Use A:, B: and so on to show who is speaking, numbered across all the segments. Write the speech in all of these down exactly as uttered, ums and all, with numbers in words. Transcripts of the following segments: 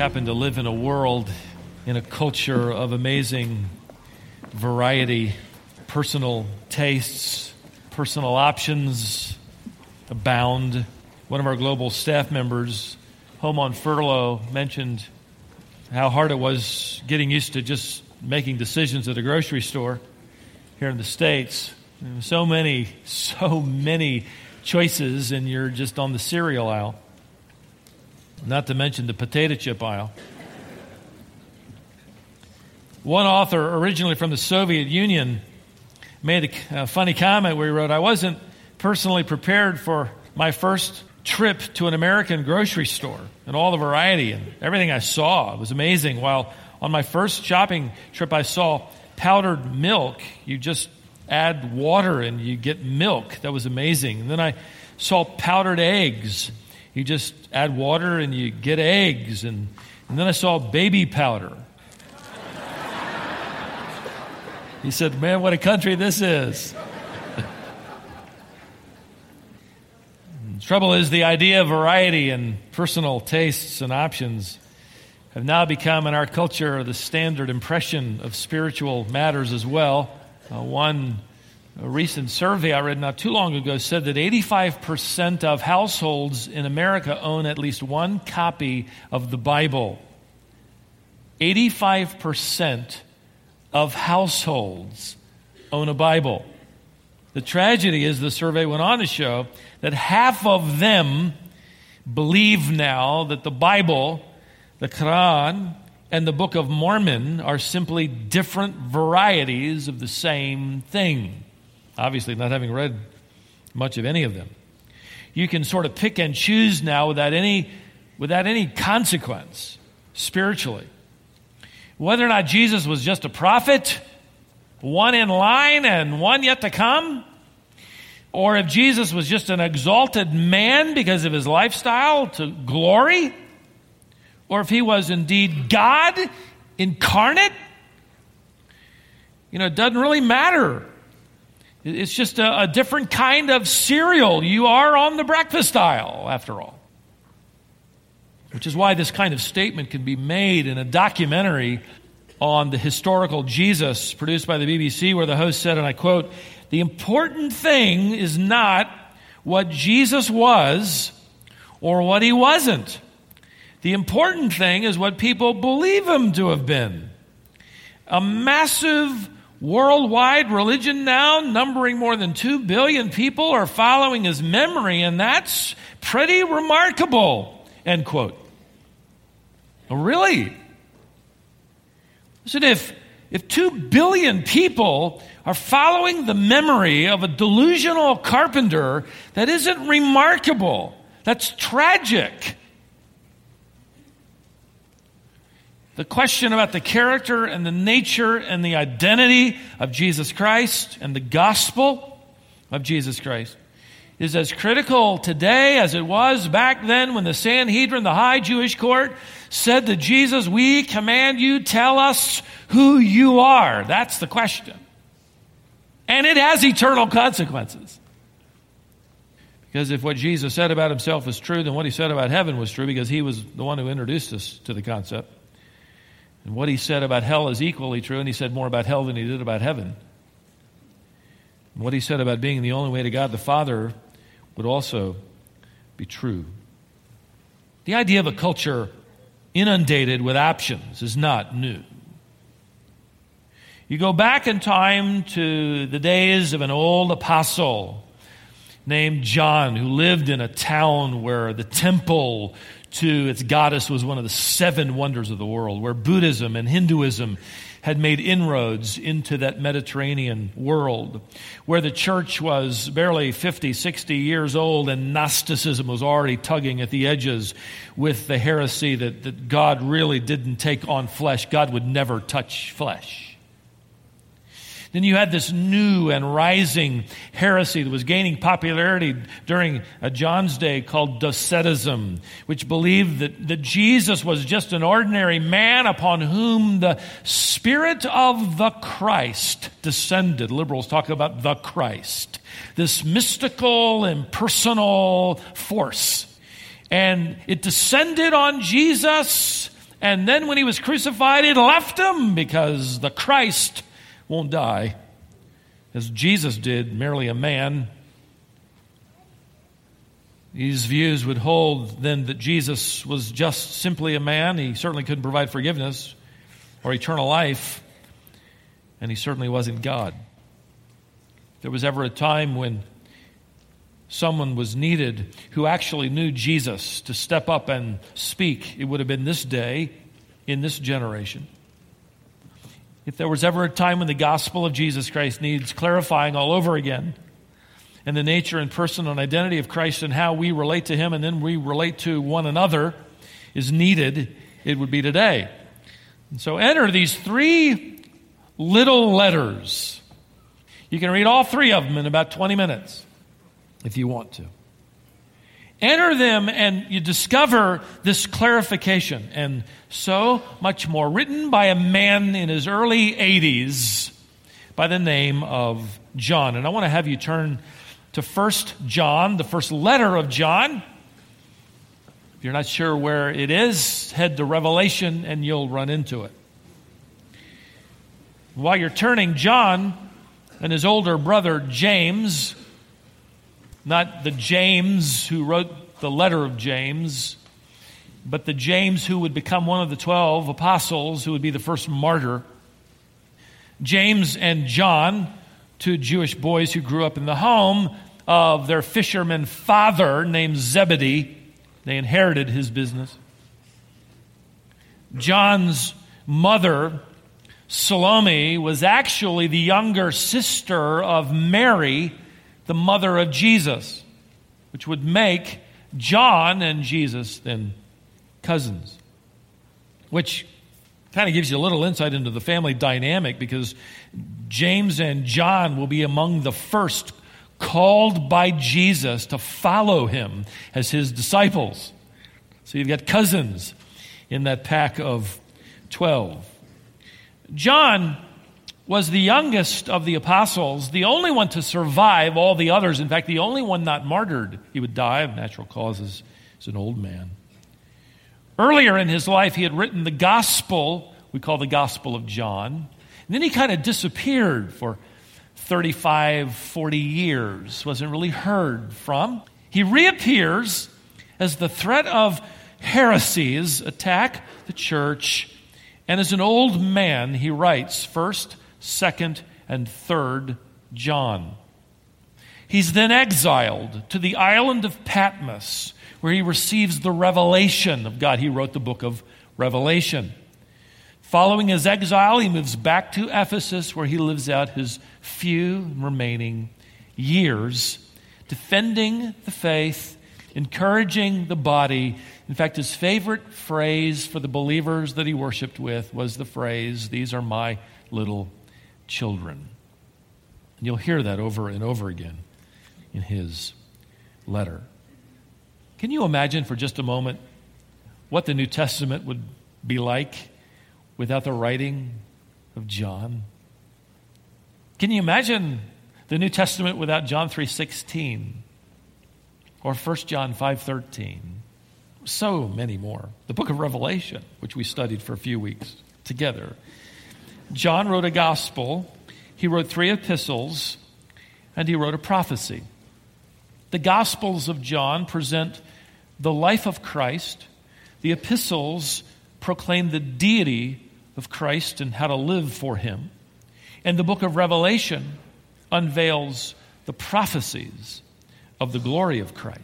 A: happen to live in a world, in a culture of amazing variety, personal tastes, personal options abound. One of our global staff members, home on furlough, mentioned how hard it was getting used to just making decisions at a grocery store here in the States. So many, so many choices, and you're just on the cereal aisle. Not to mention the potato chip aisle. One author, originally from the Soviet Union, made a, a funny comment where he wrote, "I wasn't personally prepared for my first trip to an American grocery store and all the variety and everything I saw. It was amazing. While on my first shopping trip, I saw powdered milk. You just add water and you get milk. That was amazing. And then I saw powdered eggs. You just add water and you get eggs. And, and then I saw baby powder." He said, "Man, what a country this is." The trouble is, the idea of variety and personal tastes and options have now become in our culture the standard impression of spiritual matters as well. Uh, one a recent survey I read not too long ago said that eighty-five percent of households in America own at least one copy of the Bible. eighty-five percent of households own a Bible. The tragedy is, the survey went on to show that half of them believe now that the Bible, the Quran, and the Book of Mormon are simply different varieties of the same thing. Obviously, not having read much of any of them. You can sort of pick and choose now without any, without any consequence, spiritually. Whether or not Jesus was just a prophet, one in line and one yet to come, or if Jesus was just an exalted man because of his lifestyle to glory, or if he was indeed God incarnate, you know, it doesn't really matter. It's just a, a different kind of cereal. You are on the breakfast aisle, after all. Which is why this kind of statement can be made in a documentary on the historical Jesus produced by the B B C, where the host said, and I quote, "The important thing is not what Jesus was or what he wasn't. The important thing is what people believe him to have been. A massive worldwide religion now, numbering more than two billion people, are following his memory, and that's pretty remarkable," end quote. Oh, really? Listen, if, if two billion people are following the memory of a delusional carpenter, that isn't remarkable. That's tragic. The question about the character and the nature and the identity of Jesus Christ and the gospel of Jesus Christ is as critical today as it was back then when the Sanhedrin, the high Jewish court, said to Jesus, "We command you, tell us who you are." That's the question. And it has eternal consequences. Because if what Jesus said about himself is true, then what he said about heaven was true, because he was the one who introduced us to the concept. And what he said about hell is equally true, and he said more about hell than he did about heaven. And what he said about being the only way to God the Father would also be true. The idea of a culture inundated with options is not new. You go back in time to the days of an old apostle named John, who lived in a town where the temple to its goddess was one of the seven wonders of the world, where Buddhism and Hinduism had made inroads into that Mediterranean world, where the church was barely fifty, sixty years old, and Gnosticism was already tugging at the edges with the heresy that, that God really didn't take on flesh. God would never touch flesh. Then you had this new and rising heresy that was gaining popularity during John's day called Docetism, which believed that, that Jesus was just an ordinary man upon whom the Spirit of the Christ descended. Liberals talk about the Christ, this mystical, impersonal force. And it descended on Jesus And then when he was crucified, it left him because the Christ won't die, as Jesus did, merely a man. These views would hold then that Jesus was just simply a man. He certainly couldn't provide forgiveness or eternal life, and he certainly wasn't God. If there was ever a time when someone was needed who actually knew Jesus to step up and speak, it would have been this day, in this generation. If there was ever a time when the gospel of Jesus Christ needs clarifying all over again, and the nature and person and identity of Christ and how we relate to him and then we relate to one another is needed, it would be today. And so enter these three little letters. You can read all three of them in about twenty minutes if you want to. Enter them and you discover this clarification, and so much more, written by a man in his early eighties by the name of John. And I want to have you turn to First John, the first letter of John. If you're not sure where it is, head to Revelation and you'll run into it. While you're turning, John and his older brother James, not the James who wrote the letter of James, but the James who would become one of the twelve apostles, who would be the first martyr. James and John, two Jewish boys who grew up in the home of their fisherman father named Zebedee. They inherited his business. John's mother, Salome, was actually the younger sister of Mary, the mother of Jesus, which would make John and Jesus then cousins, which kind of gives you a little insight into the family dynamic, because James and John will be among the first called by Jesus to follow him as his disciples. So you've got cousins in that pack of twelve. John was the youngest of the apostles, the only one to survive all the others. In fact, the only one not martyred. He would die of natural causes as an old man. Earlier in his life, he had written the gospel we call the Gospel of John. And then he kind of disappeared for thirty-five, forty years, wasn't really heard from. He reappears as the threat of heresies attack the church, and as an old man, he writes first, second, and third John. He's then exiled to the island of Patmos, where he receives the revelation of God. He wrote the book of Revelation. Following his exile, he moves back to Ephesus, where he lives out his few remaining years, defending the faith, encouraging the body. In fact, his favorite phrase for the believers that he worshiped with was the phrase, "These are my little children." And you'll hear that over and over again in his letter. Can you imagine for just a moment what the New Testament would be like without the writing of John? Can you imagine the New Testament without John three sixteen or First John five thirteen? So many more. The book of Revelation, which we studied for a few weeks together. John wrote a gospel, he wrote three epistles, and he wrote a prophecy. The Gospels of John present the life of Christ. The epistles proclaim the deity of Christ and how to live for him. And the book of Revelation unveils the prophecies of the glory of Christ.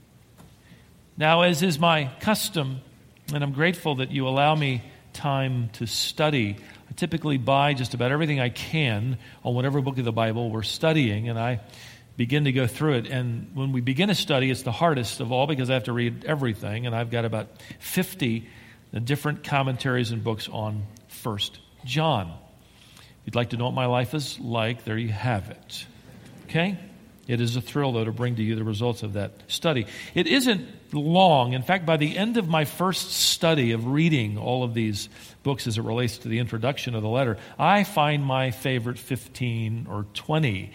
A: Now, as is my custom, and I'm grateful that you allow me time to study, I typically buy just about everything I can on whatever book of the Bible we're studying, and I begin to go through it. And when we begin a study, it's the hardest of all because I have to read everything, and I've got about fifty different commentaries and books on First John. If you'd like to know what my life is like, there you have it. Okay? It is a thrill, though, to bring to you the results of that study. It isn't long. In fact, by the end of my first study of reading all of these books as it relates to the introduction of the letter, I find my favorite fifteen or twenty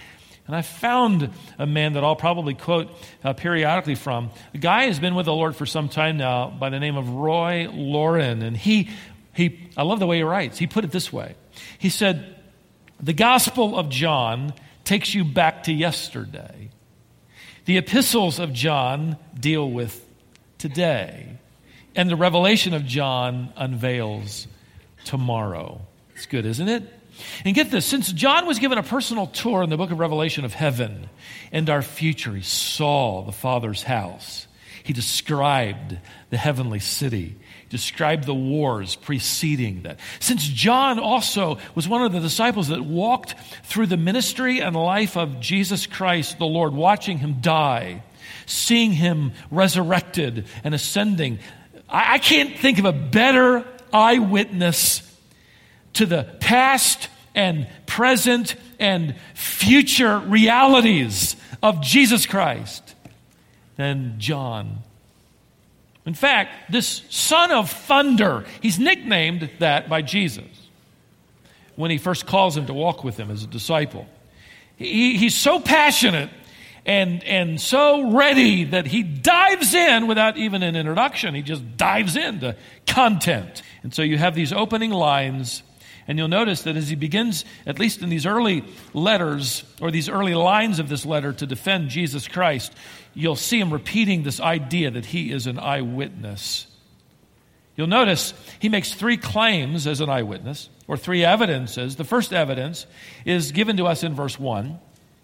A: And I found a man that I'll probably quote uh, periodically from. The guy has been with the Lord for some time now by the name of Roy Lauren. And he, he, I love the way he writes. He put it this way. He said, the Gospel of John takes you back to yesterday. The epistles of John deal with today. And the revelation of John unveils tomorrow. It's good, isn't it? And get this, since John was given a personal tour in the book of Revelation of heaven and our future, he saw the Father's house. He described the heavenly city, he described the wars preceding that. Since John also was one of the disciples that walked through the ministry and life of Jesus Christ, the Lord, watching him die, seeing him resurrected and ascending, I, I can't think of a better eyewitness to the past and present and future realities of Jesus Christ than John. In fact, this son of thunder, he's nicknamed that by Jesus when he first calls him to walk with him as a disciple. He, he's so passionate and, and so ready that he dives in without even an introduction. He just dives into content. And so you have these opening lines. And you'll notice that as he begins, at least in these early letters, or these early lines of this letter to defend Jesus Christ, you'll see him repeating this idea that he is an eyewitness. You'll notice he makes three claims as an eyewitness, or three evidences. The first evidence is given to us in verse one.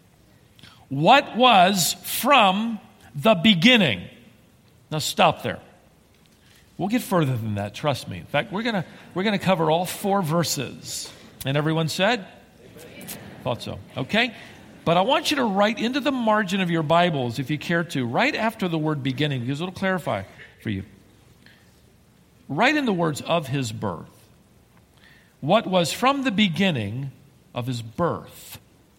A: What was from the beginning? Now stop there. We'll get further than that, trust me. In fact, we're gonna we're gonna cover all four verses. And everyone said? Amen. Thought so. Okay? But I want you to write into the margin of your Bibles, if you care to, right after the word beginning, because it'll clarify for you. Write in the words of his birth. What was from the beginning of his birth.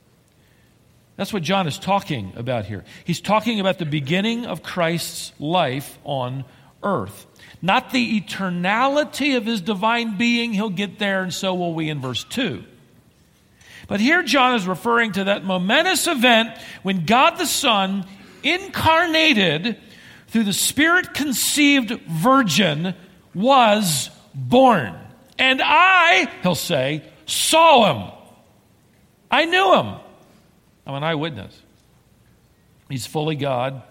A: That's what John is talking about here. He's talking about the beginning of Christ's life on earth. Not the eternality of his divine being. He'll get there, and so will we in verse two. But here John is referring to that momentous event when God the Son, incarnated through the Spirit-conceived virgin, was born. And I, he'll say, saw him. I knew him. I'm an eyewitness. He's fully God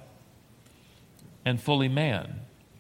A: and fully man.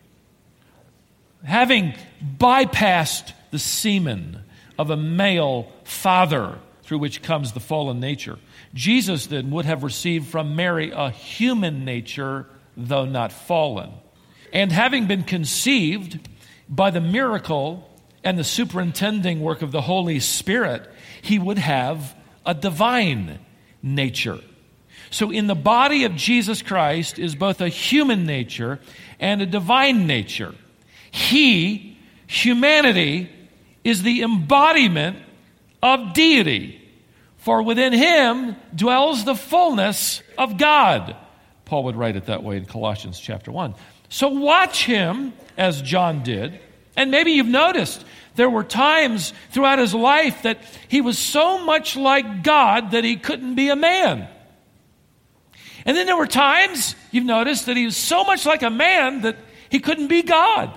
A: Having bypassed the semen of a male father through which comes the fallen nature, Jesus then would have received from Mary a human nature, though not fallen. And having been conceived by the miracle and the superintending work of the Holy Spirit, he would have a divine nature. So in the body of Jesus Christ is both a human nature and a divine nature. He, humanity, is the embodiment of deity. For within him dwells the fullness of God. Paul would write it that way in Colossians chapter one. So watch him, as John did. And maybe you've noticed there were times throughout his life that he was so much like God that he couldn't be a man. And then there were times, you've noticed, that he was so much like a man that he couldn't be God.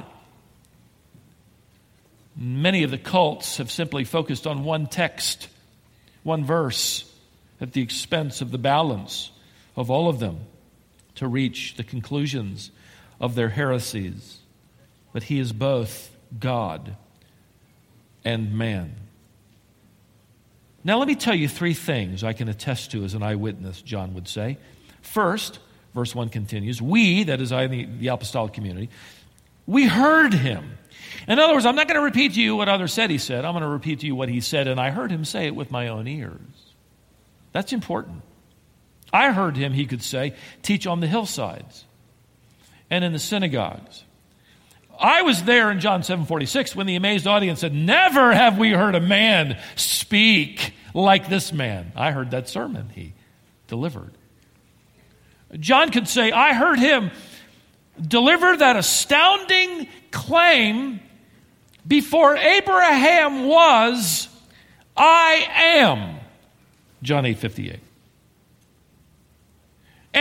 A: Many of the cults have simply focused on one text, one verse, at the expense of the balance of all of them to reach the conclusions of their heresies. But he is both God and man. Now let me tell you three things I can attest to as an eyewitness, John would say. First, verse one continues, we, that is I, the, the apostolic community, we heard him. In other words, I'm not going to repeat to you what others said he said. I'm going to repeat to you what he said, and I heard him say it with my own ears. That's important. I heard him, he could say, teach on the hillsides and in the synagogues. I was there in John seven forty-six when the amazed audience said, never have we heard a man speak like this man. I heard that sermon he delivered. John could say, I heard him deliver that astounding claim before Abraham was, I am. John eight fifty-eight.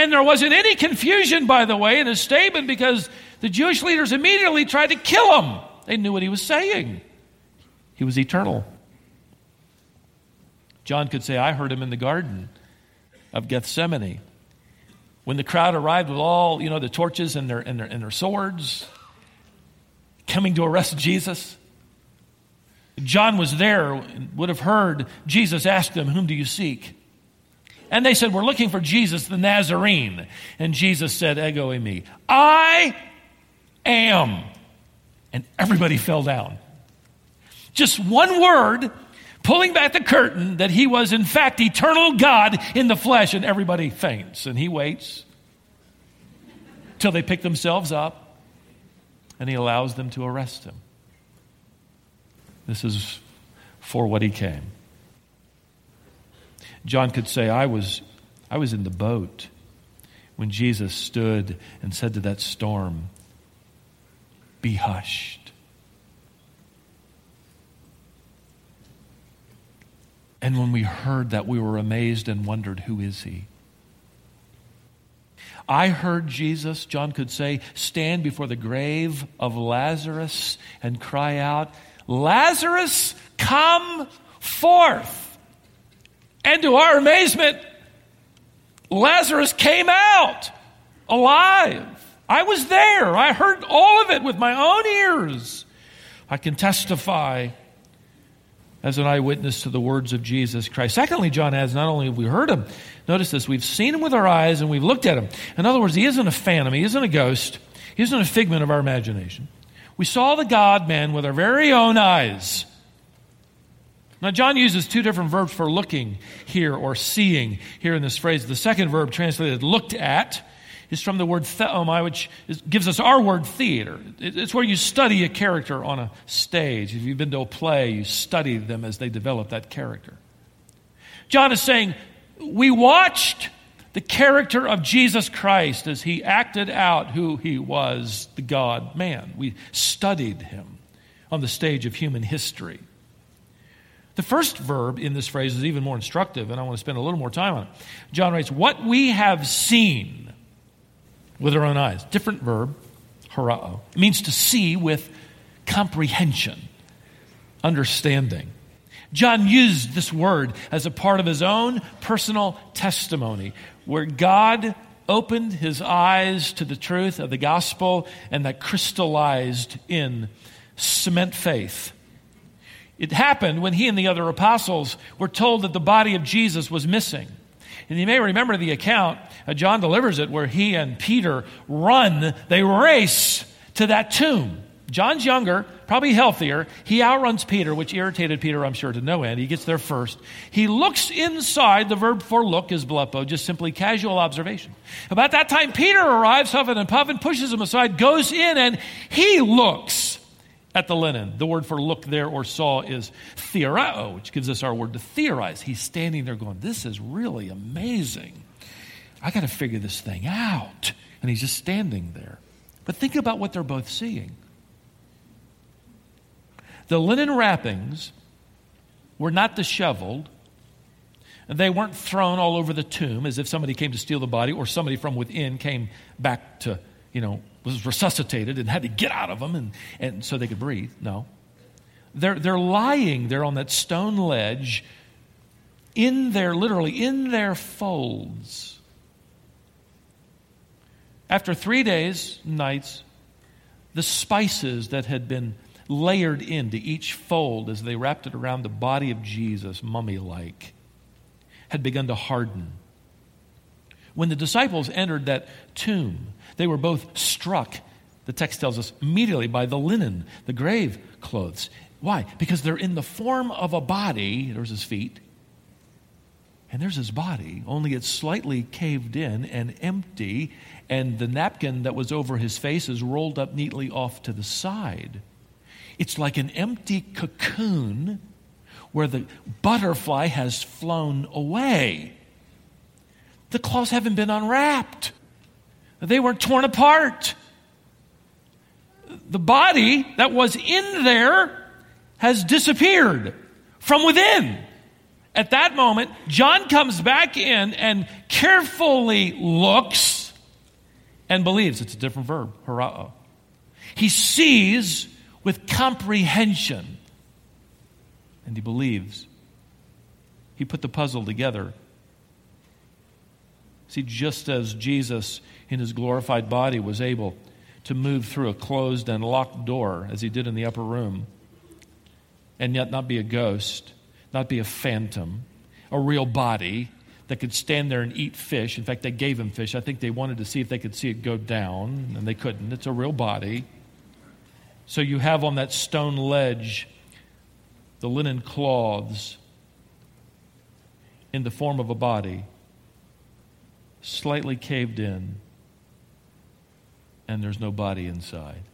A: And there wasn't any confusion, by the way, in his statement, because the Jewish leaders immediately tried to kill him. They knew what he was saying. He was eternal. John could say, I heard him in the Garden of Gethsemane. When the crowd arrived with all, you know, the torches and their, and their, and their swords, coming to arrest Jesus. John was there and would have heard Jesus ask them, whom do you seek? And they said, we're looking for Jesus the Nazarene. And Jesus said, ego eimi, I am. And everybody fell down. Just one word, pulling back the curtain that he was in fact eternal God in the flesh, and everybody faints. And he waits till they pick themselves up, and he allows them to arrest him. This is for what he came. John could say, I was, I was in the boat when Jesus stood and said to that storm, be hushed. And when we heard that, we were amazed and wondered, who is he? I heard Jesus, John could say, stand before the grave of Lazarus and cry out, Lazarus, come forth. And to our amazement, Lazarus came out alive. I was there. I heard all of it with my own ears. I can testify as an eyewitness to the words of Jesus Christ. Secondly, John adds, not only have we heard him, notice this, we've seen him with our eyes and we've looked at him. In other words, he isn't a phantom. He isn't a ghost. He isn't a figment of our imagination. We saw the God-man with our very own eyes. Now, John uses two different verbs for looking here or seeing here in this phrase. The second verb, translated looked at, is from the word theomai, which is, gives us our word theater. It, it's where you study a character on a stage. If you've been to a play, you study them as they develop that character. John is saying, we watched the character of Jesus Christ as he acted out who he was, the God-man. We studied him on the stage of human history. The first verb in this phrase is even more instructive, and I want to spend a little more time on it. John writes, what we have seen with our own eyes. Different verb, horao. It means to see with comprehension, understanding. John used this word as a part of his own personal testimony, where God opened his eyes to the truth of the gospel, and that crystallized in cement faith. It happened when he and the other apostles were told that the body of Jesus was missing. And you may remember the account, uh, John delivers it, where he and Peter run, they race to that tomb. John's younger, probably healthier. He outruns Peter, which irritated Peter, I'm sure, to no end. He gets there first. He looks inside. The verb for look is blepo, just simply casual observation. About that time, Peter arrives, huffing and puffing, pushes him aside, goes in, and he looks at the linen. The word for look there or saw is theoreo, which gives us our word to theorize. He's standing there going, this is really amazing. I got to figure this thing out. And he's just standing there. But think about what they're both seeing. The linen wrappings were not disheveled. And they weren't thrown all over the tomb as if somebody came to steal the body or somebody from within came back to, you know, was resuscitated and had to get out of them and, and so they could breathe. No. They're, they're lying there on that stone ledge in their, literally in their folds. After three days, nights, the spices that had been layered into each fold as they wrapped it around the body of Jesus, mummy-like, had begun to harden. When the disciples entered that tomb, they were both struck, the text tells us, immediately by the linen, the grave clothes. Why? Because they're in the form of a body. There's his feet. And there's his body, only it's slightly caved in and empty, and the napkin that was over his face is rolled up neatly off to the side. It's like an empty cocoon where the butterfly has flown away. The cloths haven't been unwrapped. They weren't torn apart. The body that was in there has disappeared from within. At that moment, John comes back in and carefully looks and believes. It's a different verb, horao. He sees with comprehension, and he believes. He put the puzzle together. See, just as Jesus in his glorified body was able to move through a closed and locked door, as he did in the upper room, and yet not be a ghost, not be a phantom, a real body that could stand there and eat fish. In fact, they gave him fish. I think they wanted to see if they could see it go down, and they couldn't. It's a real body. So you have on that stone ledge the linen cloths in the form of a body, slightly caved in, and there's no body inside.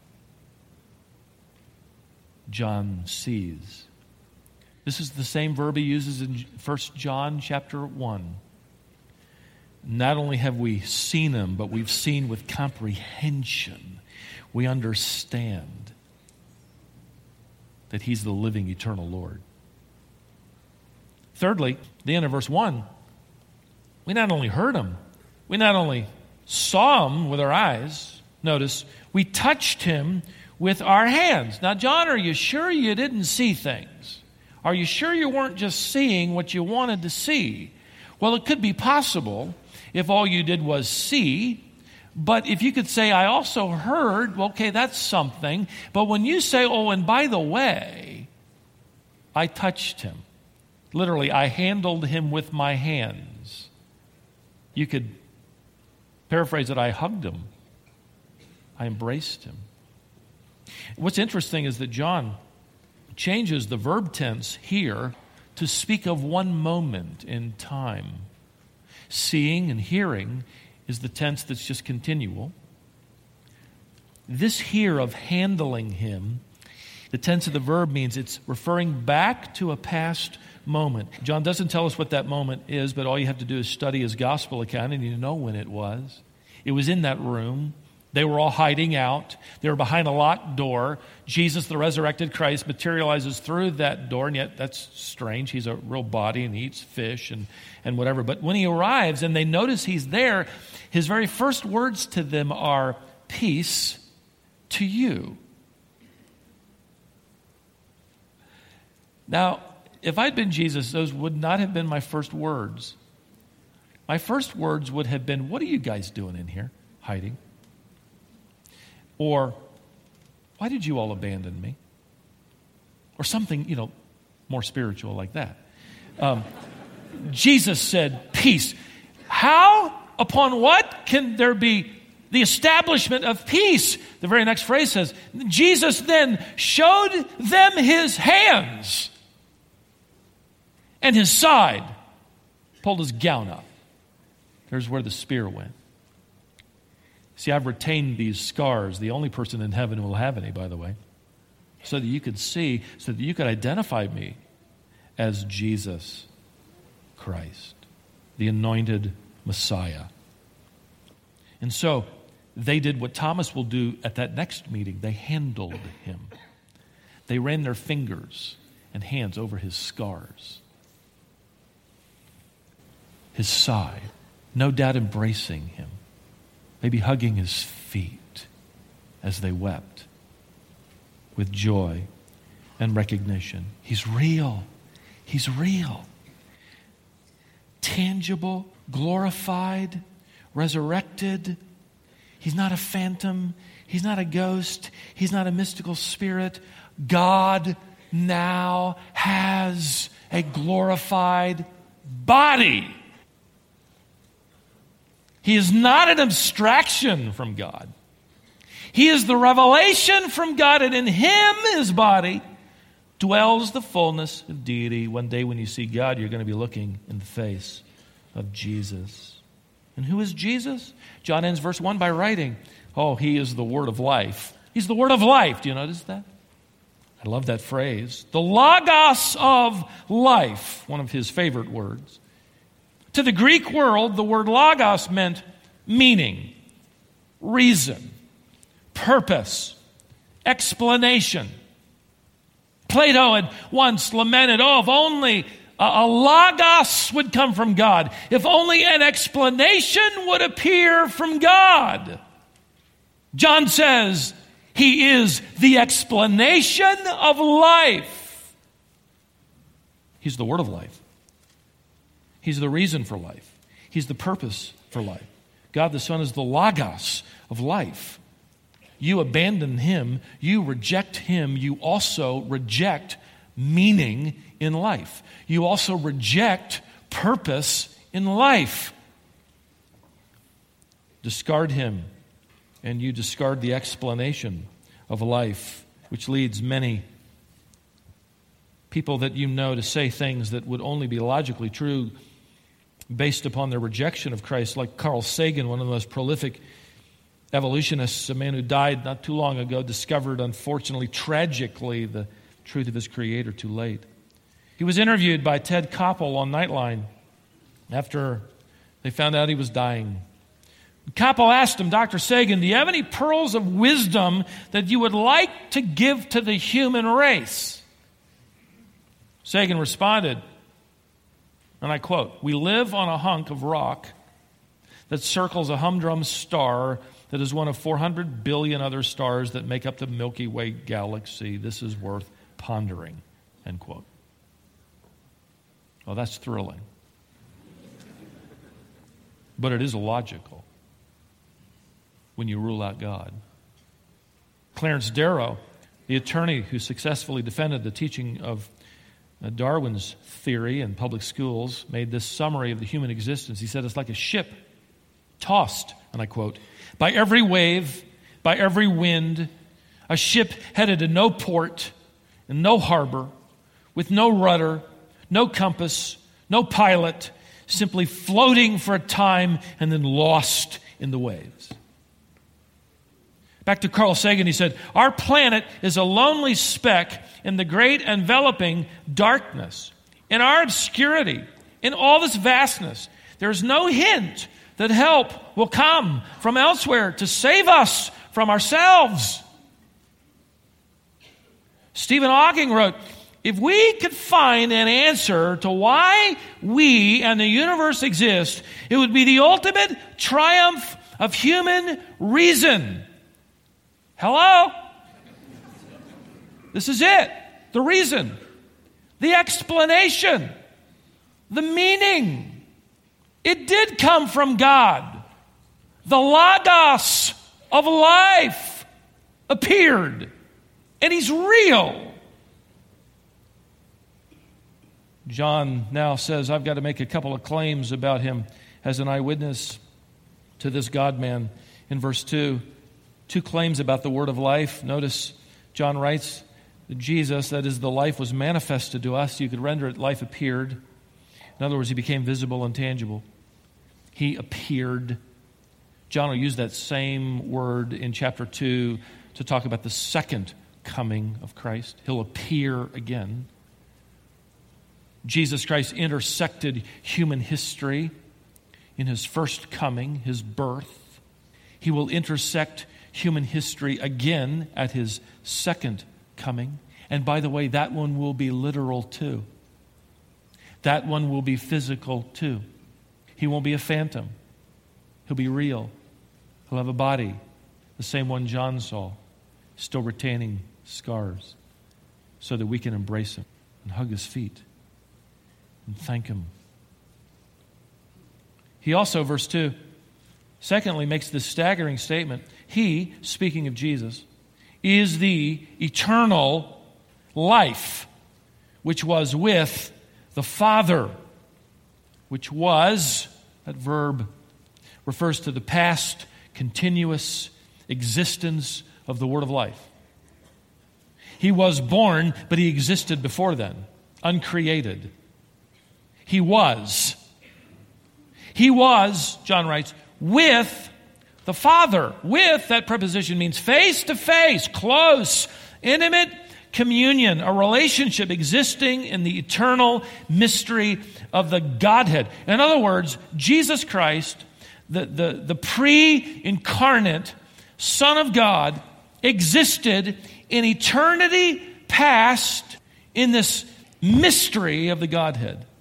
A: John sees. This is the same verb he uses in First John chapter one. Not only have we seen him, but we've seen with comprehension. We understand that he's the living, eternal Lord. Thirdly, the end of verse one, we not only heard him, we not only saw him with our eyes, notice, we touched him with our hands. Now, John, are you sure you didn't see things? Are you sure you weren't just seeing what you wanted to see? Well, it could be possible if all you did was see. But if you could say, I also heard, well, okay, that's something. But when you say, oh, and by the way, I touched him. Literally, I handled him with my hands. You could paraphrase it, I hugged him. I embraced him. What's interesting is that John changes the verb tense here to speak of one moment in time. Seeing and hearing is the tense that's just continual. This here of handling him, the tense of the verb means it's referring back to a past moment. John doesn't tell us what that moment is, but all you have to do is study his gospel account and you know when it was. It was in that room. They were all hiding out. They were behind a locked door. Jesus, the resurrected Christ, materializes through that door, and yet that's strange. He's a real body and he eats fish and, and whatever. But when he arrives and they notice he's there, his very first words to them are, peace to you. Now, if I'd been Jesus, those would not have been my first words. My first words would have been, what are you guys doing in here, hiding? Or, why did you all abandon me? Or something, you know, more spiritual like that. Um, Jesus said, peace. How, upon what can there be the establishment of peace? The very next phrase says, Jesus then showed them his hands and his side, pulled his gown up. There's where the spear went. See, I've retained these scars. The only person in heaven who will have any, by the way. So that you could see, so that you could identify me as Jesus Christ, the anointed Messiah. And so they did what Thomas will do at that next meeting. They handled him. They ran their fingers and hands over his scars, his side, no doubt embracing him. Maybe hugging his feet as they wept with joy and recognition. He's real. He's real. Tangible, glorified, resurrected. He's not a phantom. He's not a ghost. He's not a mystical spirit. God now has a glorified body. He is not an abstraction from God. He is the revelation from God, and in him, his body, dwells the fullness of deity. One day when you see God, you're going to be looking in the face of Jesus. And who is Jesus? John ends verse one by writing, oh, he is the word of life. He's the word of life. Do you notice that? I love that phrase. The logos of life, one of his favorite words. To the Greek world, the word logos meant meaning, reason, purpose, explanation. Plato had once lamented, oh, if only a logos would come from God, if only an explanation would appear from God. John says he is the explanation of life. He's the word of life. He's the reason for life. He's the purpose for life. God the Son is the logos of life. You abandon him, you reject him, you also reject meaning in life. You also reject purpose in life. Discard him, and you discard the explanation of life, which leads many people that you know to say things that would only be logically true based upon their rejection of Christ, like Carl Sagan, one of the most prolific evolutionists, a man who died not too long ago, discovered, unfortunately, tragically, the truth of his Creator too late. He was interviewed by Ted Koppel on Nightline after they found out he was dying. Koppel asked him, Doctor Sagan, do you have any pearls of wisdom that you would like to give to the human race? Sagan responded, and I quote, "We live on a hunk of rock that circles a humdrum star that is one of four hundred billion other stars that make up the Milky Way galaxy. This is worth pondering," end quote. Well, that's thrilling. But it is illogical when you rule out God. Clarence Darrow, the attorney who successfully defended the teaching of Darwin's theory in public schools, made this summary of the human existence. He said it's like a ship tossed, and I quote, "by every wave, by every wind, a ship headed to no port and no harbor, with no rudder, no compass, no pilot, simply floating for a time and then lost in the waves." Back to Carl Sagan, he said, "Our planet is a lonely speck in the great enveloping darkness. In our obscurity, in all this vastness, there's no hint that help will come from elsewhere to save us from ourselves." Stephen Hawking wrote, "If we could find an answer to why we and the universe exist, it would be the ultimate triumph of human reason." Hello? This is it. The reason, the explanation, the meaning. It did come from God. The logos of life appeared, and he's real. John now says, I've got to make a couple of claims about him as an eyewitness to this God-man. In verse two, two claims about the word of life. Notice John writes that Jesus, that is, the life, was manifested to us. You could render it, life appeared. In other words, he became visible and tangible. He appeared. John will use that same word in chapter two to talk about the second coming of Christ. He'll appear again. Jesus Christ intersected human history in his first coming, his birth. He will intersect human history again at his second coming. And by the way, that one will be literal too. That one will be physical too. He won't be a phantom. He'll be real. He'll have a body, the same one John saw, still retaining scars, so that we can embrace him and hug his feet and thank him. He also, verse two, secondly, makes this staggering statement. He, speaking of Jesus, is the eternal life which was with the Father, which was, that verb refers to the past continuous existence of the Word of life. He was born, but he existed before then, uncreated. He was. He was, John writes, with the Father. With, that preposition means face to face, close, intimate communion, a relationship existing in the eternal mystery of the Godhead. In other words, Jesus Christ, the, the, the pre-incarnate Son of God, existed in eternity past in this mystery of the Godhead.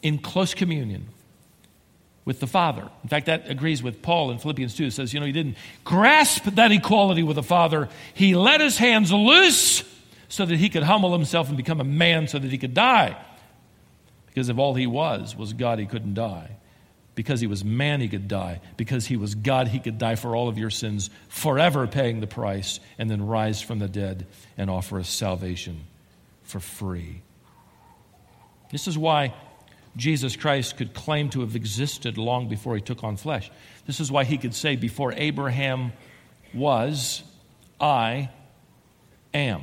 A: in close communion with the Father. In fact, that agrees with Paul in Philippians two. It says, you know, he didn't grasp that equality with the Father. He let his hands loose so that he could humble himself and become a man so that he could die. Because if all he was was God, he couldn't die. Because he was man, he could die. Because he was God, he could die for all of your sins, forever paying the price, and then rise from the dead and offer us salvation for free. This is why Jesus Christ could claim to have existed long before he took on flesh. This is why he could say, before Abraham was, I am.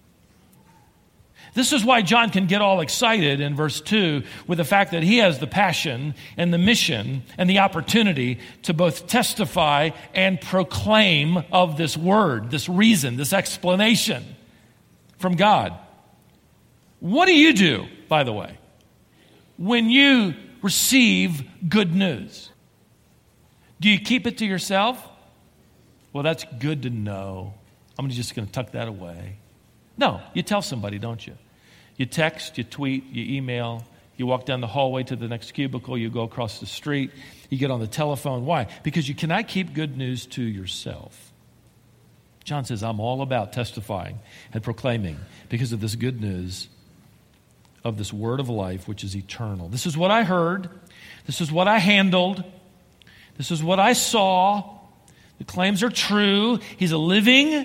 A: This is why John can get all excited in verse two with the fact that he has the passion and the mission and the opportunity to both testify and proclaim of this word, this reason, this explanation from God. What do you do, by the way, when you receive good news? Do you keep it to yourself? Well, that's good to know. I'm just going to tuck that away. No, you tell somebody, don't you? You text, you tweet, you email, you walk down the hallway to the next cubicle, you go across the street, you get on the telephone. Why? Because you cannot keep good news to yourself. John says, I'm all about testifying and proclaiming because of this good news of this word of life, which is eternal. This is what I heard. This is what I handled. This is what I saw. The claims are true. He's a living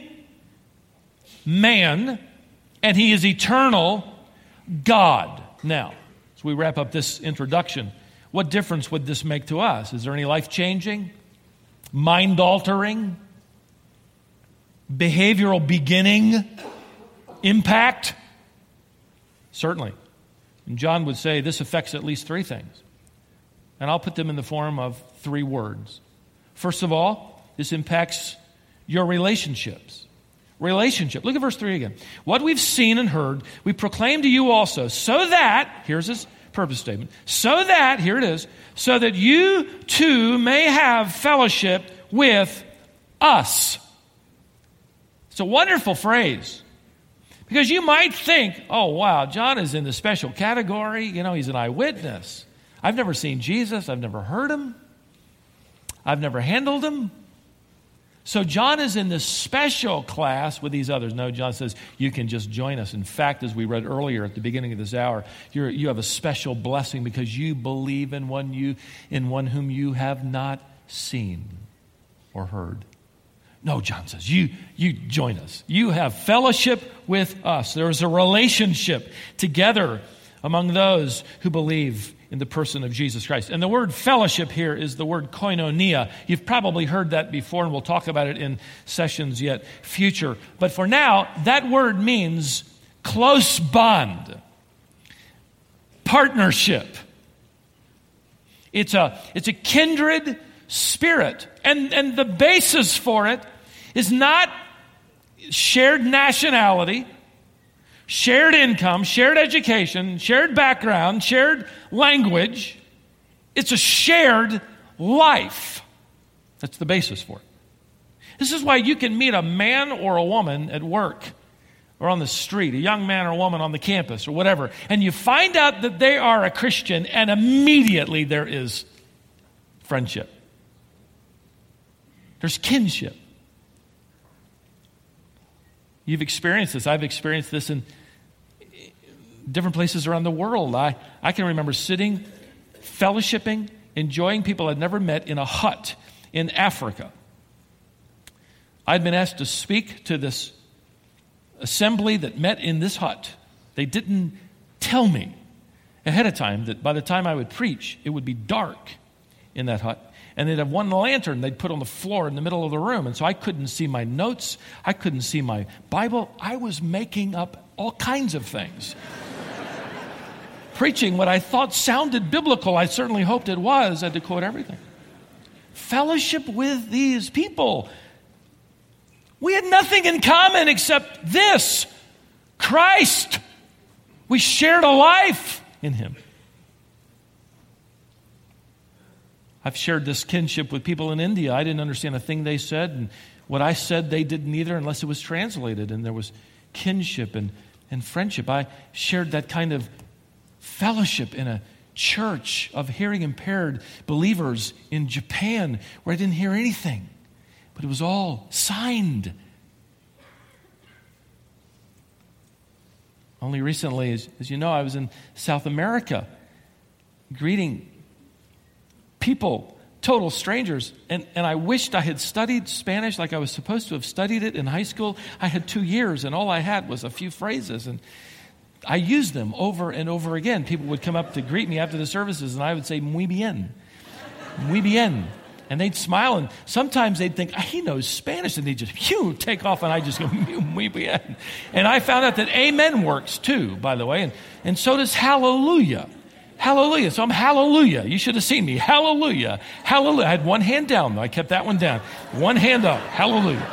A: man, and he is eternal God. Now, as we wrap up this introduction, what difference would this make to us? Is there any life-changing, mind-altering, behavioral beginning impact? Certainly. And John would say this affects at least three things. And I'll put them in the form of three words. First of all, this impacts your relationships. Relationship. Look at verse three again. What we've seen and heard, we proclaim to you also, so that, here's his purpose statement, so that, here it is, so that you too may have fellowship with us. It's a wonderful phrase. Because you might think, oh, wow, John is in the special category. You know, he's an eyewitness. I've never seen Jesus. I've never heard him. I've never handled him. So John is in this special class with these others. No, John says, you can just join us. In fact, as we read earlier at the beginning of this hour, you're, you have a special blessing because you believe in one, you, in one whom you have not seen or heard. No, John says, you, you join us. You have fellowship with us. There is a relationship together among those who believe in the person of Jesus Christ. And the word fellowship here is the word koinonia. You've probably heard that before, and we'll talk about it in sessions yet future. But for now, that word means close bond, partnership. It's a, it's a kindred spirit. And, and the basis for it is not shared nationality, shared income, shared education, shared background, shared language. It's a shared life. That's the basis for it. This is why you can meet a man or a woman at work or on the street, a young man or a woman on the campus or whatever, and you find out that they are a Christian, and immediately there is friendship. There's kinship. You've experienced this. I've experienced this in different places around the world. I, I can remember sitting, fellowshipping, enjoying people I'd never met in a hut in Africa. I'd been asked to speak to this assembly that met in this hut. They didn't tell me ahead of time that by the time I would preach, it would be dark in that hut. And they'd have one lantern they'd put on the floor in the middle of the room. And so I couldn't see my notes. I couldn't see my Bible. I was making up all kinds of things. Preaching what I thought sounded biblical. I certainly hoped it was. I had to quote everything. Fellowship with these people. We had nothing in common except this. Christ. We shared a life in him. I've shared this kinship with people in India. I didn't understand a thing they said, and what I said they didn't either unless it was translated, and there was kinship and, and friendship. I shared that kind of fellowship in a church of hearing impaired believers in Japan where I didn't hear anything, but it was all signed. Only recently, as, as you know, I was in South America greeting people, total strangers, and, and I wished I had studied Spanish like I was supposed to have studied it in high school. I had two years, and all I had was a few phrases, and I used them over and over again. People would come up to greet me after the services, and I would say, muy bien, muy bien. And they'd smile, and sometimes they'd think, he knows Spanish, and they'd just, phew, take off, and I just go, muy bien. And I found out that amen works too, by the way, and, and so does hallelujah. Hallelujah. So I'm hallelujah. You should have seen me. Hallelujah. Hallelujah. I had one hand down, though. I kept that one down. One hand up. Hallelujah.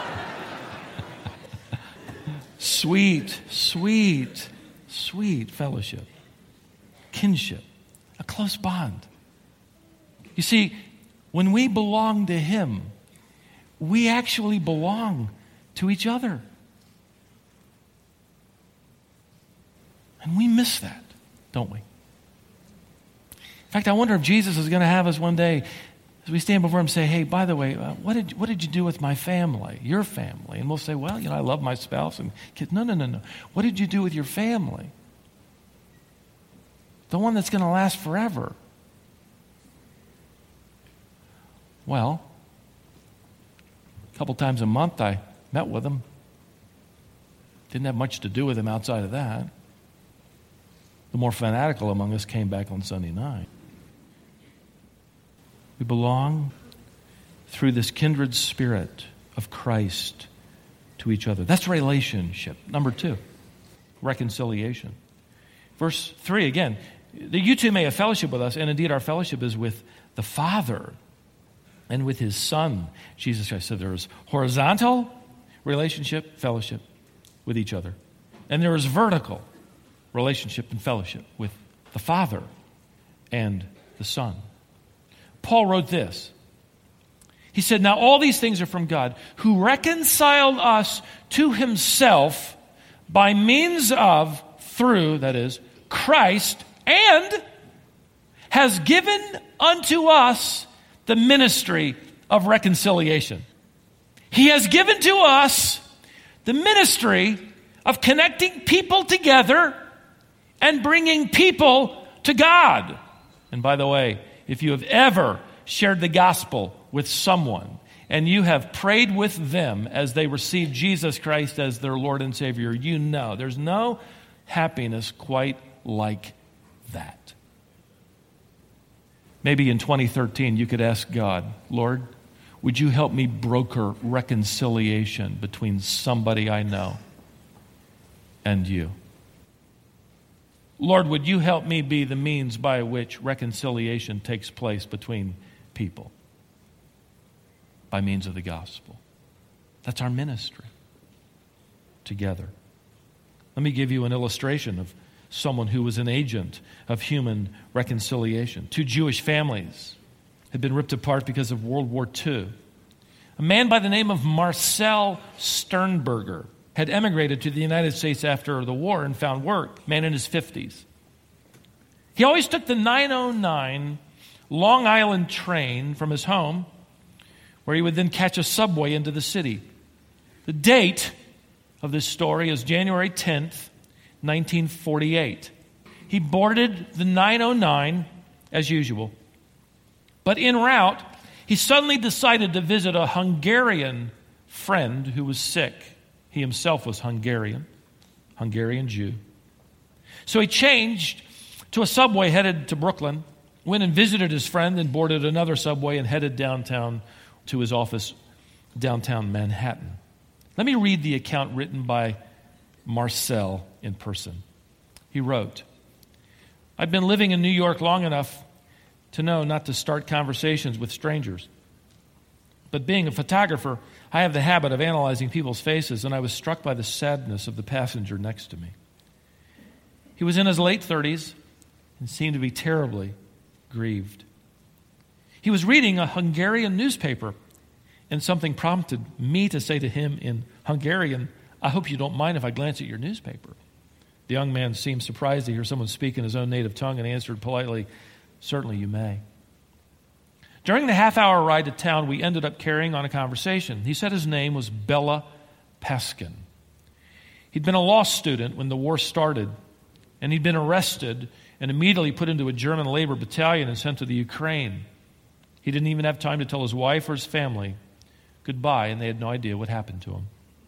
A: Sweet, sweet, sweet fellowship. Kinship. A close bond. You see, when we belong to Him, we actually belong to each other. And we miss that, don't we? In fact, I wonder if Jesus is going to have us one day, as we stand before Him, say, hey, by the way, uh, what did what did you do with my family, your family? And we'll say, well, you know, I love my spouse and kids. No, no, no, no. What did you do with your family? The one that's going to last forever. Well, a couple times a month I met with them. Didn't have much to do with them outside of that. The more fanatical among us came back on Sunday night. We belong through this kindred spirit of Christ to each other. That's relationship. Number two, reconciliation. Verse three again, you two may have fellowship with us, and indeed our fellowship is with the Father and with His Son, Jesus Christ. So there is horizontal relationship, fellowship with each other. And there is vertical relationship and fellowship with the Father and the Son. Paul wrote this. He said, now all these things are from God, who reconciled us to Himself by means of, through, that is, Christ, and has given unto us the ministry of reconciliation. He has given to us the ministry of connecting people together and bringing people to God. And by the way, if you have ever shared the gospel with someone and you have prayed with them as they receive Jesus Christ as their Lord and Savior, you know there's no happiness quite like that. Maybe in twenty thirteen you could ask God, Lord, would you help me broker reconciliation between somebody I know and you? Lord, would you help me be the means by which reconciliation takes place between people by means of the gospel? That's our ministry together. Let me give you an illustration of someone who was an agent of human reconciliation. Two Jewish families had been ripped apart because of World War Two. A man by the name of Marcel Sternberger had emigrated to the United States after the war and found work, man in his fifties. He always took the nine oh nine Long Island train from his home, where he would then catch a subway into the city. The date of this story is January tenth, nineteen forty-eight. He boarded the nine oh nine as usual, but en route, he suddenly decided to visit a Hungarian friend who was sick. He himself was Hungarian, Hungarian Jew. So he changed to a subway headed to Brooklyn, went and visited his friend, and boarded another subway and headed downtown to his office, downtown Manhattan. Let me read the account written by Marcel in person. He wrote, I've been living in New York long enough to know not to start conversations with strangers. But being a photographer, I have the habit of analyzing people's faces, and I was struck by the sadness of the passenger next to me. He was in his late thirties and seemed to be terribly grieved. He was reading a Hungarian newspaper, and something prompted me to say to him in Hungarian, I hope you don't mind if I glance at your newspaper. The young man seemed surprised to hear someone speak in his own native tongue and answered politely, Certainly you may. During the half-hour ride to town, we ended up carrying on a conversation. He said his name was Bela Paskin. He'd been a law student when the war started, and he'd been arrested and immediately put into a German labor battalion and sent to the Ukraine. He didn't even have time to tell his wife or his family goodbye, and they had no idea what happened to him.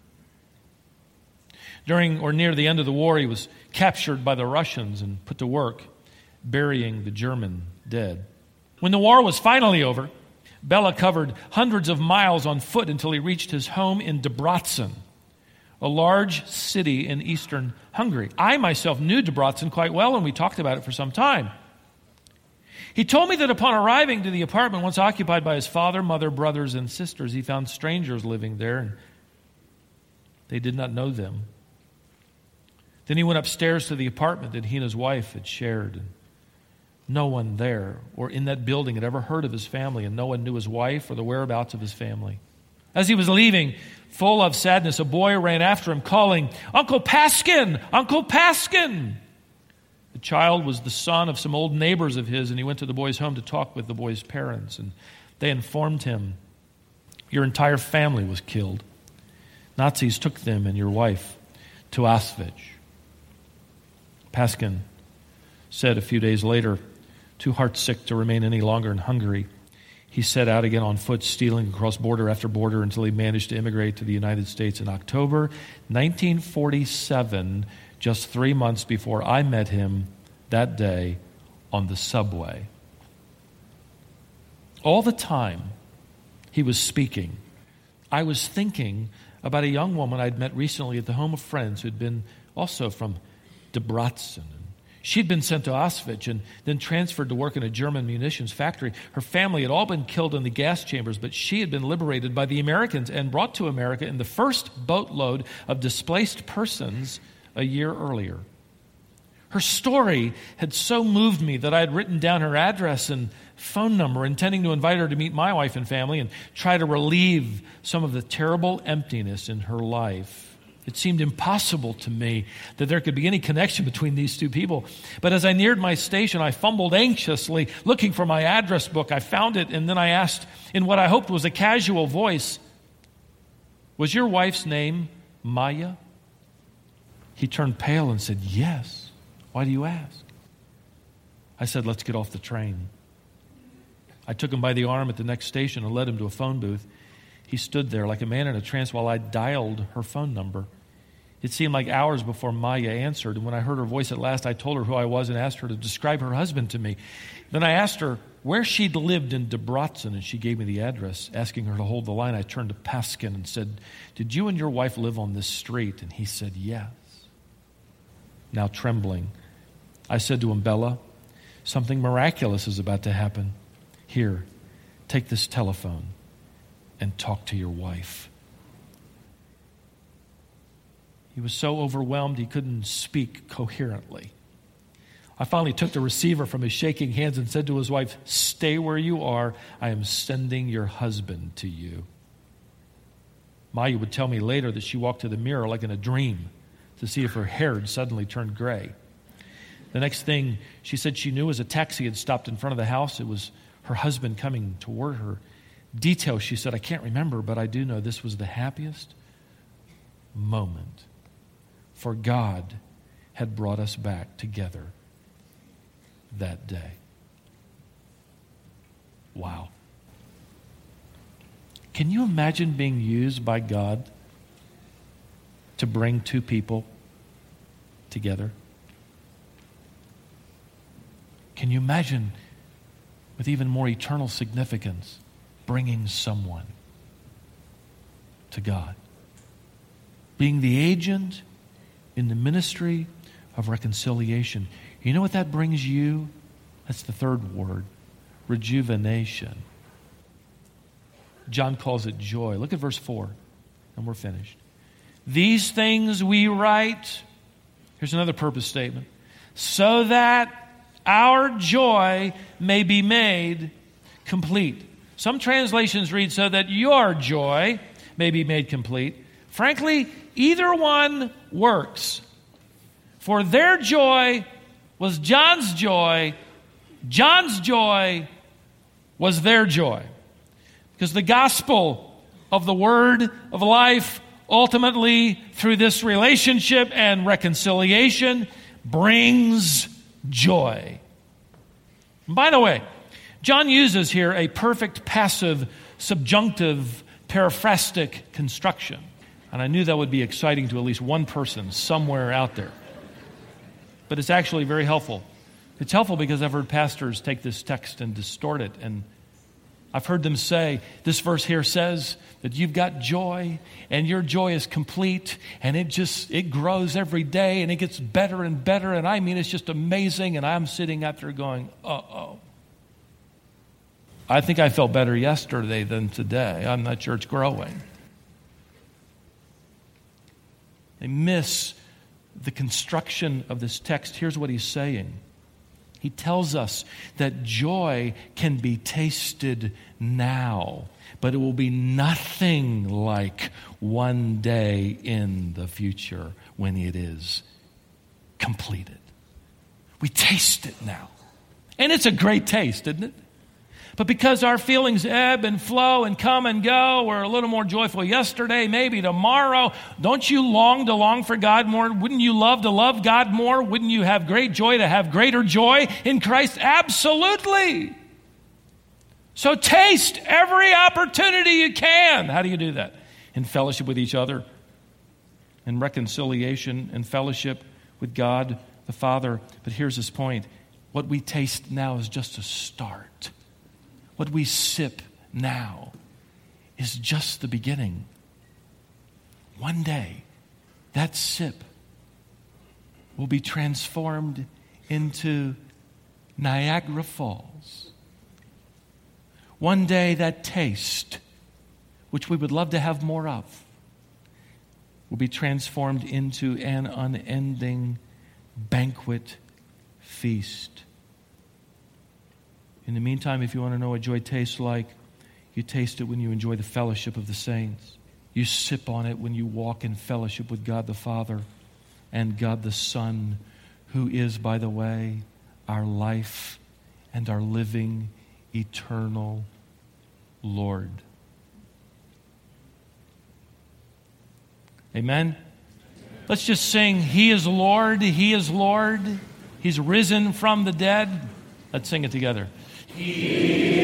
A: During or near the end of the war, he was captured by the Russians and put to work burying the German dead. When the war was finally over, Bela covered hundreds of miles on foot until he reached his home in Debrecen, a large city in eastern Hungary. I myself knew Debrecen quite well, and we talked about it for some time. He told me that upon arriving to the apartment once occupied by his father, mother, brothers, and sisters, he found strangers living there, and they did not know them. Then he went upstairs to the apartment that he and his wife had shared, and no one there or in that building had ever heard of his family, and no one knew his wife or the whereabouts of his family. As he was leaving, full of sadness, a boy ran after him, calling, "Uncle Paskin! Uncle Paskin!" The child was the son of some old neighbors of his, and he went to the boy's home to talk with the boy's parents, and they informed him, "Your entire family was killed. Nazis took them and your wife to Auschwitz." Paskin said a few days later, too heartsick to remain any longer in Hungary, he set out again on foot, stealing across border after border until he managed to immigrate to the United States in October nineteen forty-seven, just three months before I met him that day on the subway. All the time he was speaking, I was thinking about a young woman I'd met recently at the home of friends who'd been also from Debrecen. She'd been sent to Auschwitz and then transferred to work in a German munitions factory. Her family had all been killed in the gas chambers, but she had been liberated by the Americans and brought to America in the first boatload of displaced persons a year earlier. Her story had so moved me that I had written down her address and phone number, intending to invite her to meet my wife and family and try to relieve some of the terrible emptiness in her life. It seemed impossible to me that there could be any connection between these two people. But as I neared my station, I fumbled anxiously, looking for my address book. I found it, and then I asked, in what I hoped was a casual voice, "Was your wife's name Maya?" He turned pale and said, "Yes. Why do you ask?" I said, "Let's get off the train." I took him by the arm at the next station and led him to a phone booth. He stood there like a man in a trance while I dialed her phone number. It seemed like hours before Maya answered, and when I heard her voice at last, I told her who I was and asked her to describe her husband to me. Then I asked her where she'd lived in Debrecen, and she gave me the address. Asking her to hold the line, I turned to Paskin and said, "Did you and your wife live on this street?" And he said, "Yes." Now trembling, I said to him, "Bela, something miraculous is about to happen. Here, take this telephone and talk to your wife." He was so overwhelmed he couldn't speak coherently. I finally took the receiver from his shaking hands and said to his wife, "Stay where you are. I am sending your husband to you." Maya would tell me later that she walked to the mirror like in a dream to see if her hair had suddenly turned gray. The next thing she said she knew was a taxi had stopped in front of the house. It was her husband coming toward her. Details, she said, I can't remember, but I do know this was the happiest moment. For God had brought us back together that day. Wow. Can you imagine being used by God to bring two people together? Can you imagine, with even more eternal significance, bringing someone to God? Being the agent in the ministry of reconciliation. You know what that brings you? That's the third word, rejuvenation. John calls it joy. Look at verse four, and we're finished. These things we write, here's another purpose statement, so that our joy may be made complete. Some translations read, so that your joy may be made complete. Frankly, either one works. For their joy was John's joy John's joy was their joy. Because the gospel of the word of life, ultimately through this relationship and reconciliation, brings joy. And by the way, John uses here a perfect passive, subjunctive, periphrastic construction. And I knew that would be exciting to at least one person somewhere out there. But it's actually very helpful. It's helpful because I've heard pastors take this text and distort it. And I've heard them say, this verse here says that you've got joy and your joy is complete and it just, it grows every day and it gets better and better. And I mean, it's just amazing. And I'm sitting out there going, uh-oh. I think I felt better yesterday than today. I'm not sure it's growing. They miss the construction of this text. Here's what he's saying. He tells us that joy can be tasted now, but it will be nothing like one day in the future when it is completed. We taste it now. And it's a great taste, isn't it? But because our feelings ebb and flow and come and go, we're a little more joyful yesterday, maybe tomorrow. Don't you long to long for God more? Wouldn't you love to love God more? Wouldn't you have great joy to have greater joy in Christ? Absolutely. So taste every opportunity you can. How do you do that? In fellowship with each other, in reconciliation and fellowship with God the Father. But here's his point. What we taste now is just a start. What we sip now is just the beginning. One day, that sip will be transformed into Niagara Falls. One day, that taste, which we would love to have more of, will be transformed into an unending banquet feast. In the meantime, if you want to know what joy tastes like, you taste it when you enjoy the fellowship of the saints. You sip on it when you walk in fellowship with God the Father and God the Son, who is, by the way, our life and our living, eternal Lord. Amen? Let's just sing, He is Lord, He is Lord. He's risen from the dead. Let's sing it together. He